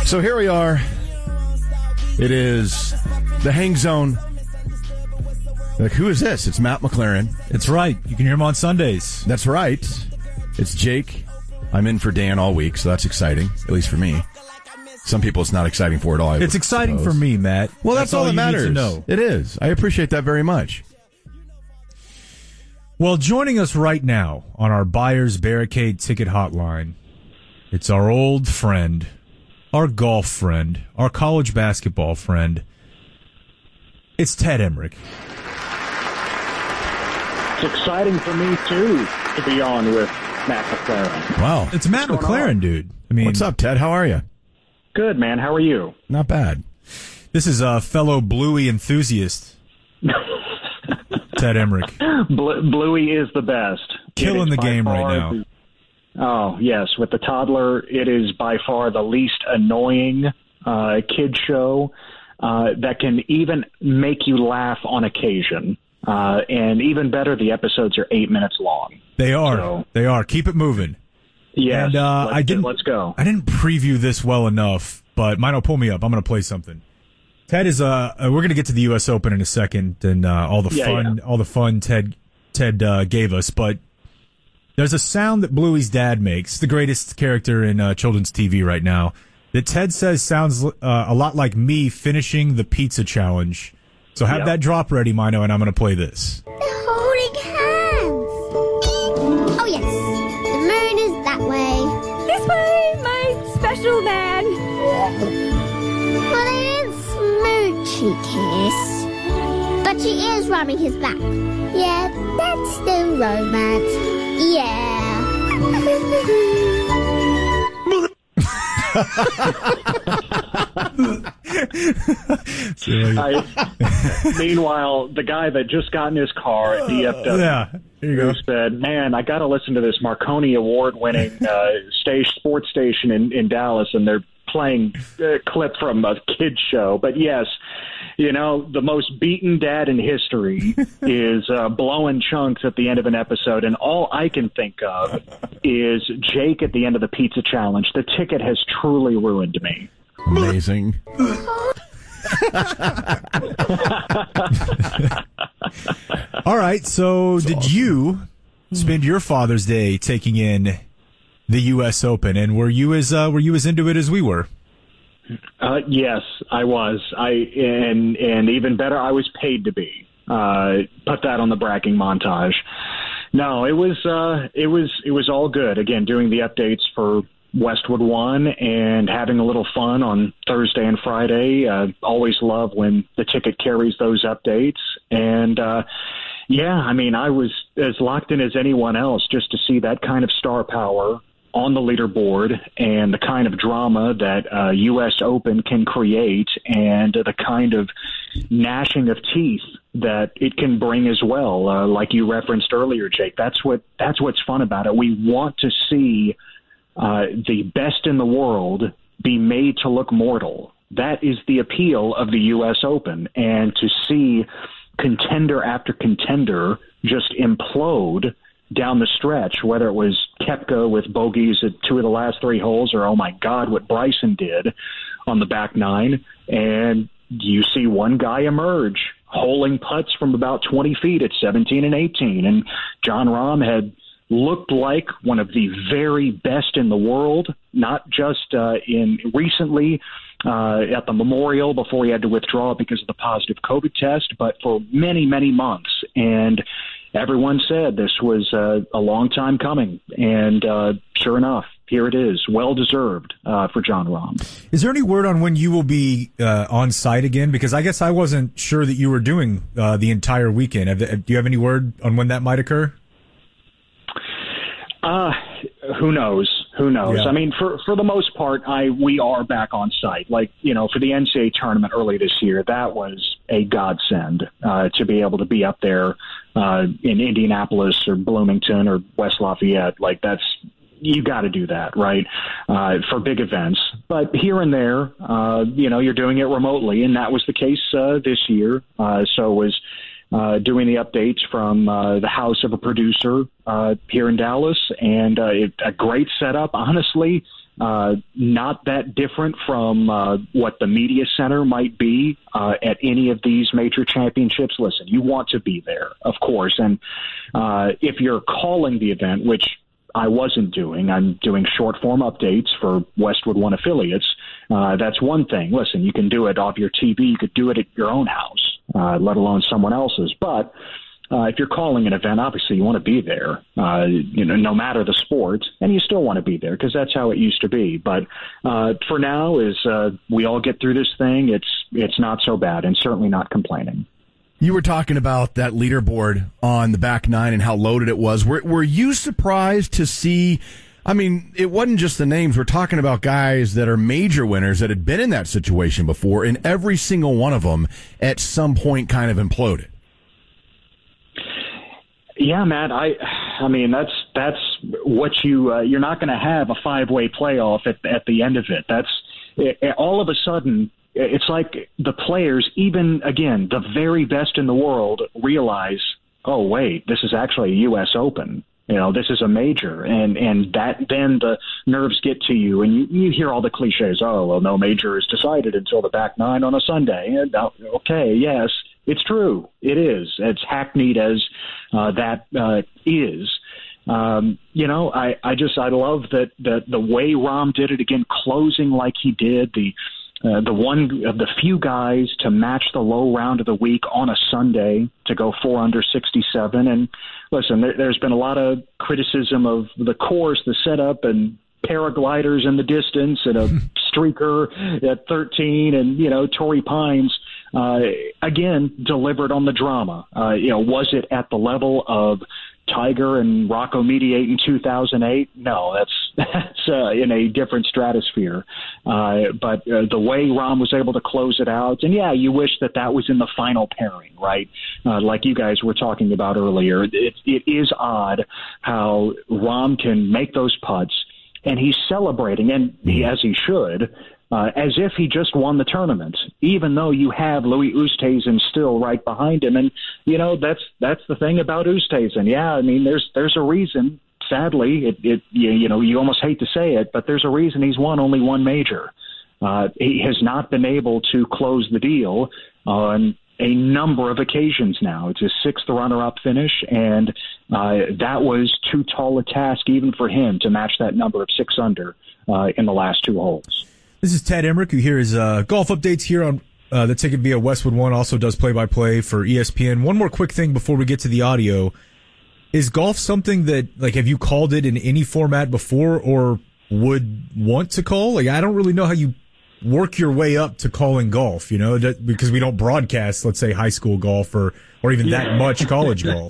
So here we are. It is the Hang Zone. Like, who is this? It's Matt McLaren. It's right. You can hear him on Sundays. That's right. It's Jake. I'm in for Dan all week, so that's exciting, at least for me. Some people it's not exciting for at all. It's exciting for me, Matt. Well, that's all that matters. You need to know. It is. I appreciate that very much. Well, joining us right now on our Buyers Barricade ticket hotline, it's our old friend, our golf friend, our college basketball friend. It's Ted Emmerich. It's exciting for me, too, to be on with Matt McLaren. Wow. It's Matt McLaren, dude. I mean, what's up, Ted? How are you? Good, man. How are you? Not bad. This is a fellow Bluey enthusiast, Ted Emmerich. Bluey is the best. Killing the game right now. Oh, yes. With the toddler, it is by far the least annoying kid show that can even make you laugh on occasion. And even better, the episodes are 8 minutes long. They are. So, they are. Keep it moving. Yes. And, let's go. I didn't preview this well enough, but Mino, pull me up. I'm going to play something. Ted is we're going to get to the U.S. Open in a second and all the fun Ted gave us, but there's a sound that Bluey's dad makes, the greatest character in children's TV right now, that Ted says sounds a lot like me finishing the pizza challenge. So have that drop ready, Mino, and I'm going to play this. They're holding hands. Oh, yes. The moon is that way. This way, my special man. Well, they didn't smoochy kiss. But she is rubbing his back. Yeah, that's the romance. Yeah. Meanwhile, the guy that just got in his car at DFW who said, man, I got to listen to this Marconi Award-winning sports station in Dallas, and they're playing a clip from a kid's show. But yes, you know, the most beaten dad in history is blowing chunks at the end of an episode, and all I can think of is Jake at the end of the pizza challenge. The ticket has truly ruined me. Amazing. All right, so did you spend your Father's Day taking in the U.S. Open, and were you as into it as we were? Yes, I was. And even better, I was paid to be. Put that on the bragging montage. No, it was all good. Again, doing the updates for Westwood One and having a little fun on Thursday and Friday. Always love when the ticket carries those updates. And I mean, I was as locked in as anyone else just to see that kind of star power on the leaderboard and the kind of drama that U.S. Open can create and the kind of gnashing of teeth that it can bring as well. Like you referenced earlier, Jake, that's what's fun about it. We want to see the best in the world be made to look mortal. That is the appeal of the U.S. Open. And to see contender after contender just implode down the stretch, whether it was Koepka with bogeys at 2 of the last 3 holes, or, oh my God, what Bryson did on the back 9. And you see one guy emerge, holing putts from about 20 feet at 17 and 18. And Jon Rahm had looked like one of the very best in the world, not just recently at the Memorial before he had to withdraw because of the positive COVID test, but for many, many months. And everyone said this was a long time coming. And sure enough, here it is. Well-deserved for Jon Rahm. Is there any word on when you will be on site again? Because I guess I wasn't sure that you were doing the entire weekend. Do you have any word on when that might occur? Who knows? Yeah. I mean, for the most part, we are back on site. Like, you know, for the NCAA tournament early this year, that was a godsend to be able to be up there in Indianapolis or Bloomington or West Lafayette. Like, you got to do that, right? For big events. But here and there, you're doing it remotely, and that was the case this year. So was doing the updates from the house of a producer here in Dallas, and a great setup. Honestly, not that different from what the media center might be at any of these major championships. Listen, you want to be there, of course. And if you're calling the event, which I wasn't doing, I'm doing short form updates for Westwood One affiliates. That's one thing. Listen, you can do it off your TV. You could do it at your own house, let alone someone else's. But if you're calling an event, obviously you want to be there, no matter the sport, and you still want to be there because that's how it used to be. But for now, as we all get through this thing, it's not so bad, and certainly not complaining. You were talking about that leaderboard on the back nine and how loaded it was. Were you surprised to see? I mean, it wasn't just the names. We're talking about guys that are major winners that had been in that situation before, and every single one of them at some point kind of imploded. Yeah, Matt. I mean, that's what you're not going to have a 5-way playoff at the end of it. All of a sudden, it's like the players, even again, the very best in the world, realize, oh wait, this is actually a U.S. Open. This is a major, and that then the nerves get to you, and you hear all the cliches. Oh, well, no major is decided until the back nine on a Sunday. And, okay, yes. It's true. It is. It's hackneyed as that is. I love that the way Rahm did it again, closing like he did, the one of the few guys to match the low round of the week on a Sunday to go 4 under 67. And listen, there's been a lot of criticism of the course, the setup, and paragliders in the distance, and a streaker at 13, and Torrey Pines. Again, delivered on the drama. Was it at the level of Tiger and Rocco Mediate in 2008? No, that's in a different stratosphere. But the way Rahm was able to close it out, and yeah, you wish that was in the final pairing, right? Like you guys were talking about earlier. It is odd how Rahm can make those putts, and he's celebrating, and as he should, as if he just won the tournament, even though you have Louis Oosthuizen still right behind him. And, that's the thing about Oosthuizen. Yeah, I mean, there's a reason, sadly, you almost hate to say it, but there's a reason he's won only one major. He has not been able to close the deal on a number of occasions now. It's his 6th runner-up finish, and that was too tall a task even for him to match that number of 6 under in the last 2 holes. This is Ted Emmerich, who here is golf updates here on the Ticket via Westwood One, also does play-by-play for ESPN. One more quick thing before we get to the audio. Is golf something that, have you called it in any format before or would want to call? I don't really know how you work your way up to calling golf, because we don't broadcast, let's say, high school golf or even that much college golf.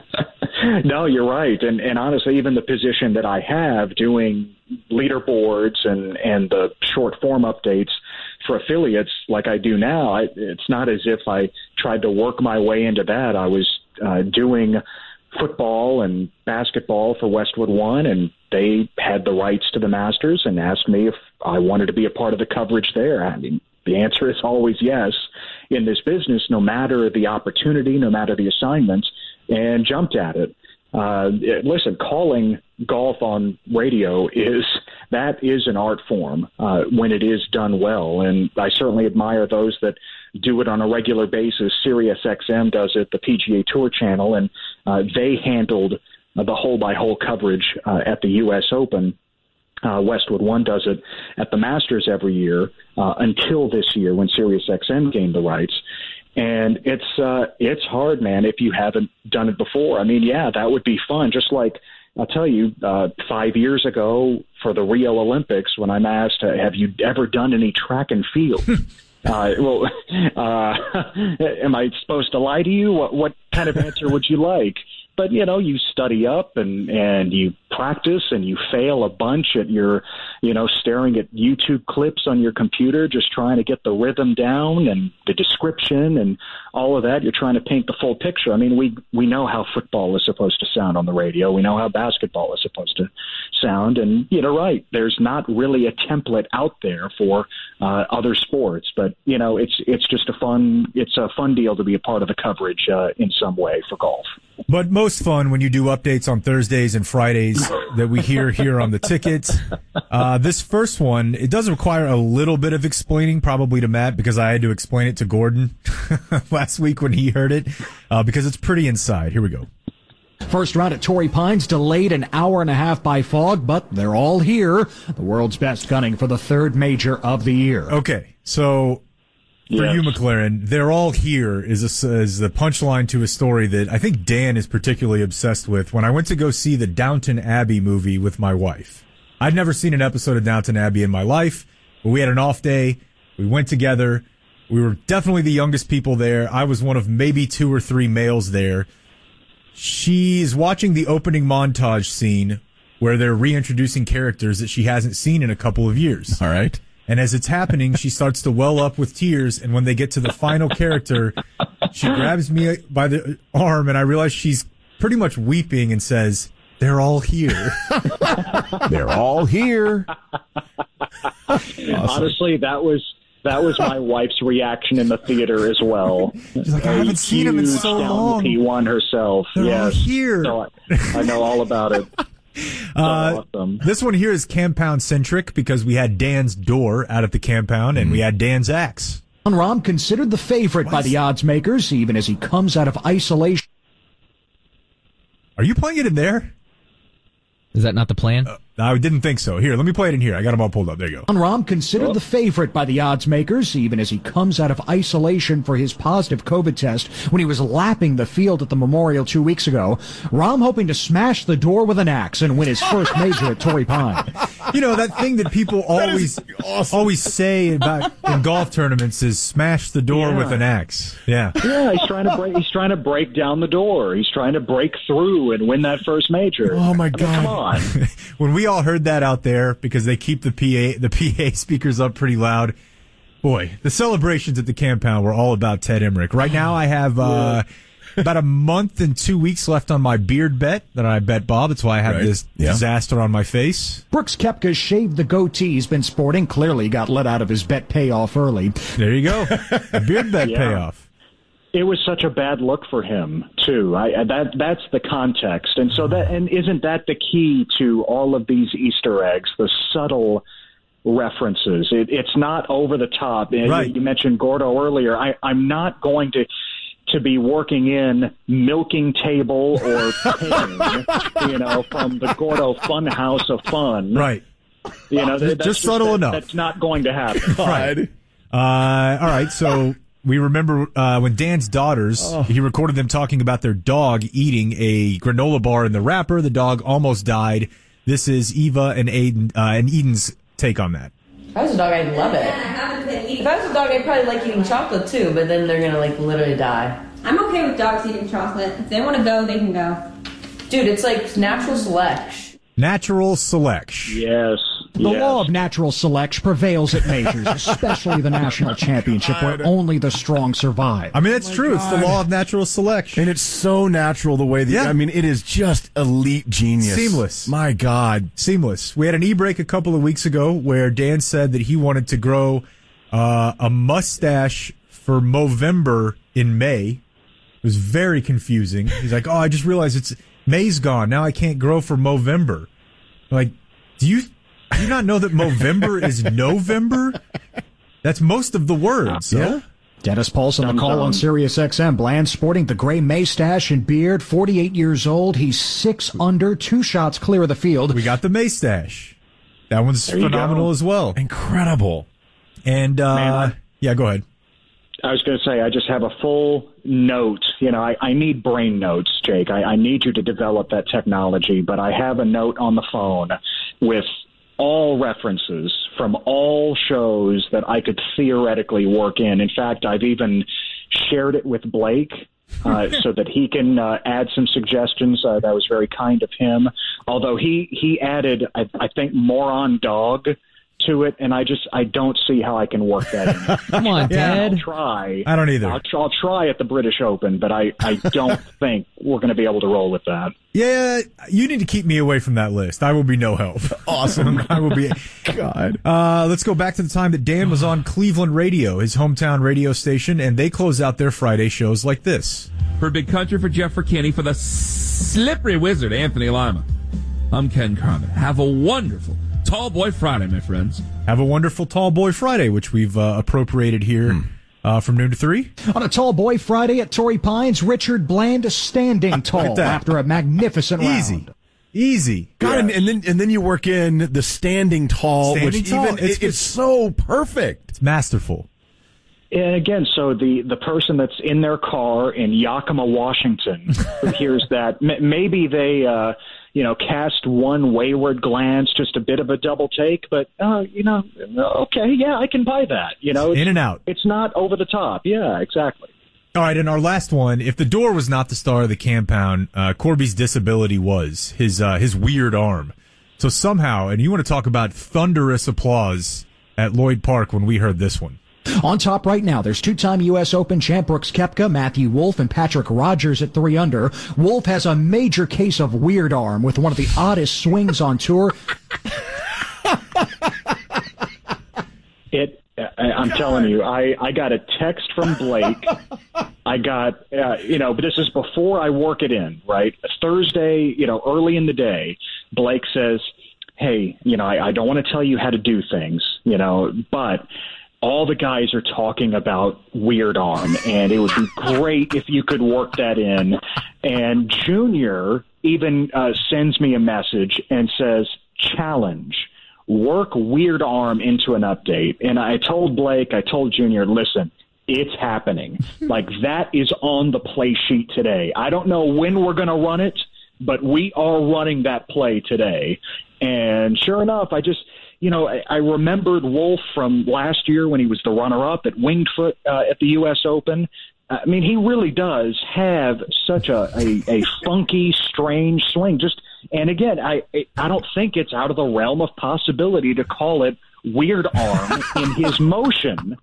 No, you're right. And honestly, even the position that I have doing leaderboards and the short form updates for affiliates like I do now, it's not as if I tried to work my way into that. I was doing football and basketball for Westwood One, and they had the rights to the Masters and asked me if I wanted to be a part of the coverage there. I mean, the answer is always yes in this business, no matter the opportunity, no matter the assignments, and jumped at it. Listen, calling golf on radio is an art form when it is done well, and I certainly admire those that do it on a regular basis. SiriusXM does it, the PGA Tour channel, and they handled the hole-by-hole coverage at the U.S. Open. Westwood One does it at the Masters every year until this year when SiriusXM gained the rights. And it's hard, man, if you haven't done it before. I mean, yeah, that would be fun. Just like, I'll tell you, 5 years ago for the Rio Olympics, when I'm asked, have you ever done any track and field? Am I supposed to lie to you? What kind of answer would you like? But, you study up and you practice and you fail a bunch at your, staring at YouTube clips on your computer, just trying to get the rhythm down and the description and all of that. You're trying to paint the full picture. I mean, we know how football is supposed to sound on the radio. We know how basketball is supposed to sound. And you're right. There's not really a template out there for other sports. But, it's just a fun deal to be a part of the coverage in some way for golf. But most fun when you do updates on Thursdays and Fridays that we hear here on the ticket. This first one, it does require a little bit of explaining, probably to Matt, because I had to explain it to Gordon last week when he heard it, because it's pretty inside. Here we go. First round at Torrey Pines delayed an hour and a half by fog, but they're all here. The world's best gunning for the third major of the year. Okay, so for you, McLaren, they're all here is the punchline to a story that I think Dan is particularly obsessed with. When I went to go see the Downton Abbey movie with my wife, I'd never seen an episode of Downton Abbey in my life, but we had an off day. We went together. We were definitely the youngest people there. I was one of maybe 2 or 3 males there. She's watching the opening montage scene where they're reintroducing characters that she hasn't seen in a couple of years. All right. And as it's happening, she starts to well up with tears. And when they get to the final character, she grabs me by the arm, and I realize she's pretty much weeping and says, "They're all here." They're all here. Awesome. Honestly, that was my wife's reaction in the theater as well. She's like, I haven't seen him in so long. P1 herself. They're all here. So I know all about it. Awesome. This one here is Campound centric because we had Dan's door out at the Campound and we had Dan's axe. Jon Rahm considered the favorite by the odds makers, even as he comes out of isolation. Are you playing it in there? Is that not the plan? I didn't think so. Here, let me play it in here. I got them all pulled up. There you go. Jon Rahm considered the favorite by the odds makers, even as he comes out of isolation for his positive COVID test when he was lapping the field at the Memorial 2 weeks ago. Rahm hoping to smash the door with an axe and win his first major at Torrey Pines. You know, that thing that people always say about in golf tournaments is smash the door with an axe. Yeah. Yeah, he's trying to break down the door. He's trying to break through and win that first major. Oh my God. Come on. When we all heard that out there, because they keep the PA speakers up pretty loud, boy, the celebrations at the Campound were all about Ted Emmerich. Right now I have about a month and 2 weeks left on my beard bet that I bet Bob. That's why I have this disaster on my face. Brooks Koepka shaved the goatee he's been sporting. Clearly got let out of his bet payoff early. There you go. A beard bet payoff. It was such a bad look for him too. That's the context, and so isn't that the key to all of these Easter eggs? The subtle references. It's not over the top. Right. You mentioned Gordo earlier. I'm not going to be working in milking table or pain, from the Gordo Fun House of Fun. Right. That's just subtle enough. That's not going to happen. Right. All right. So. We remember when Dan's daughters, he recorded them talking about their dog eating a granola bar in the wrapper. The dog almost died. This is Eva and Eden's take on that. If I was a dog, I'd love it. If I was a dog, I'd probably like eating chocolate too, but then they're going to literally die. I'm okay with dogs eating chocolate. If they want to go, they can go. Dude, it's like natural selection. Natural selection. Yes. The law of natural selection prevails at majors, especially the national championship, where only the strong survive. I mean, that's true. God. It's the law of natural selection. And it's so natural the way I mean, it is just elite genius. Seamless. My God. Seamless. We had an e-break a couple of weeks ago where Dan said that he wanted to grow a mustache for Movember in May. It was very confusing. He's like, I just realized May's gone. Now I can't grow for Movember. Like, do you not know that Movember is November? That's most of the words. So. Yeah. Dennis Paulson, the call on Sirius XM. Bland sporting the gray mustache and beard, 48 years old. He's 6 under, 2 shots clear of the field. We got the mustache. That one's phenomenal as well. Incredible. And, go ahead. I was going to say, I just have a full note. I need brain notes, Jake. I need you to develop that technology, but I have a note on the phone with all references from all shows that I could theoretically work in. In fact, I've even shared it with Blake so that he can add some suggestions. That was very kind of him. Although he added, I think, moron dog to it, and I don't see how I can work that in. Come on, Ted. I'll try. I don't either. I'll try at the British Open, but I don't think we're going to be able to roll with that. Yeah, you need to keep me away from that list. I will be no help. Awesome. I will be. God. Let's go back to the time that Dan was on Cleveland radio, his hometown radio station, and they close out their Friday shows like this. For Big Country, for Jeff Kinney, for the slippery wizard, Anthony Lima. I'm Ken Carmen. Have a wonderful Tall Boy Friday, my friends. Have a wonderful Tall Boy Friday, which we've appropriated here from noon to 3. On a Tall Boy Friday at Torrey Pines, Richard Bland standing tall after a magnificent round. Easy. God, and then you work in the standing tall, Standing which tall. even it's so perfect. It's masterful. And again, so the person that's in their car in Yakima, Washington, who hears that, maybe they, cast one wayward glance, just a bit of a double take, but, okay, yeah, I can buy that. In and out. It's not over the top. Yeah, exactly. All right, and our last one, if the door was not the star of the compound, Corby's disability was his weird arm. So somehow, and you want to talk about thunderous applause at Lloyd Park when we heard this one. On top right now, there's two-time U.S. Open champ Brooks Koepka, Matthew Wolff, and Patrick Rogers at 3 under. Wolff has a major case of weird arm with one of the oddest swings on tour. I'm telling you, I got a text from Blake. I got, but this is before I work it in, right? Thursday, early in the day, Blake says, hey, I don't want to tell you how to do things, but all the guys are talking about weird arm, and it would be great if you could work that in. And Junior even sends me a message and says, challenge, work weird arm into an update. And I told Blake, I told Junior, listen, it's happening. Like, that is on the play sheet today. I don't know when we're going to run it, but we are running that play today. And sure enough, I remembered Wolff from last year when he was the runner-up at Winged Foot at the U.S. Open. I mean, he really does have such a funky, strange swing. And again, I don't think it's out of the realm of possibility to call it weird arm in his motion.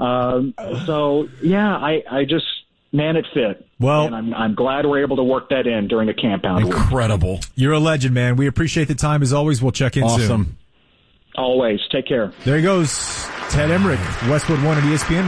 Man, it fit. Well, and I'm glad we're able to work that in during a compound. Incredible. You're a legend, man. We appreciate the time as always. We'll check in soon. Awesome. Always. Take care. There he goes. Ted Emmerich, Westwood One at ESPN.